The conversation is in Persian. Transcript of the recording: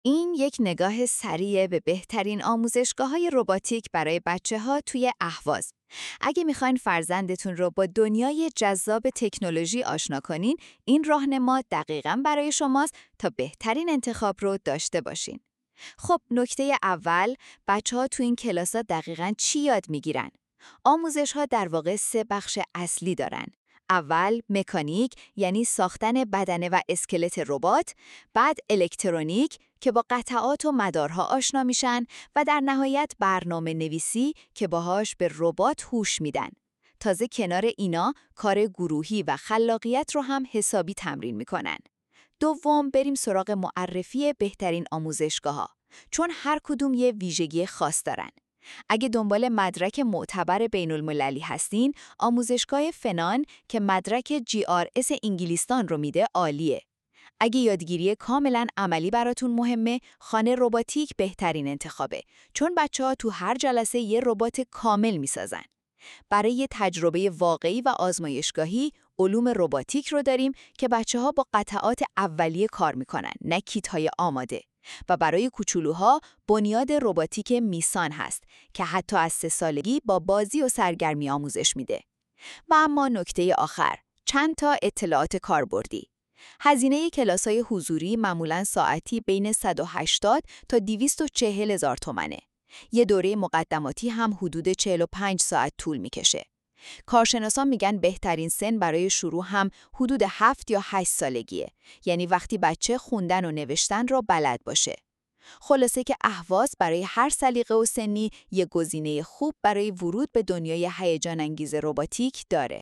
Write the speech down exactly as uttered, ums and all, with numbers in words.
این یک نگاه سریع به بهترین آموزشگاه‌های رباتیک برای بچه‌ها توی اهواز. اگه میخواین فرزندتون رو با دنیای جذاب تکنولوژی آشنا کنین، این راهنما دقیقاً برای شماست تا بهترین انتخاب رو داشته باشین. خب نکته اول، بچه‌ها تو این کلاس‌ها دقیقاً چی یاد میگیرن؟ آموزش‌ها در واقع سه بخش اصلی دارن. اول مکانیک، یعنی ساختن بدنه و اسکلت ربات، بعد الکترونیک که با قطعات و مدارها آشنا میشن و در نهایت برنامه نویسی که باهاش به ربات هوش میدن. تازه کنار اینا کار گروهی و خلاقیت رو هم حسابی تمرین میکنن. دوم، بریم سراغ معرفی بهترین آموزشگاه‌ها، چون هر کدوم یه ویژگی خاص دارن. اگه دنبال مدرک معتبر بین‌المللی هستین، آموزشگاه فنان که مدرک جی آر اس انگلیستان رو میده عالیه. اگه یادگیری کاملا عملی براتون مهمه، خانه رباتیک بهترین انتخابه، چون بچه‌ها تو هر جلسه یه ربات کامل میسازن. برای یه تجربه واقعی و آزمایشگاهی، علوم رباتیک رو داریم که بچه‌ها با قطعات اولیه کار میکنن، نه کیت‌های آماده. و برای کوچولوها بنیاد رباتیک میسان هست که حتی از سه سالگی با بازی و سرگرمی آموزش میده. و اما نکته آخر، چند تا اطلاعات کاربردی. هزینه کلاس‌های حضوری معمولاً ساعتی بین صد و هشتاد تا دویست و چهل هزار تومنه. یه دوره مقدماتی هم حدود چهل و پنج ساعت طول میکشه. کارشناسان میگن بهترین سن برای شروع هم حدود هفت یا هشت سالگیه، یعنی وقتی بچه خوندن و نوشتن را بلد باشه. خلاصه که اهواز برای هر سلیقه و سنی یه گزینه خوب برای ورود به دنیای هیجان انگیز رباتیک داره.